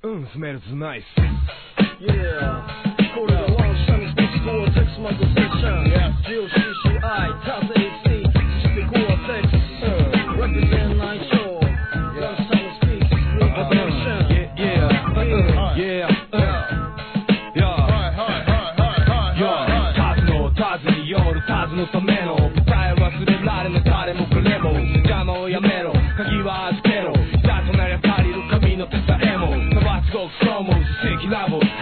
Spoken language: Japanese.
Smells nice. Yeah. これがワンシャンスピッチコアテックスマグセッション GOCCI タス AC そしてコアテックス Represent 内調 One time speak Global Nation Yeah. タズのタズによるタズのための舞台忘れられない誰もこれも邪魔をやめろ鍵は預けろだとなりゃ借りる神の手さえも伸ばすごくそう思う奇跡ラボ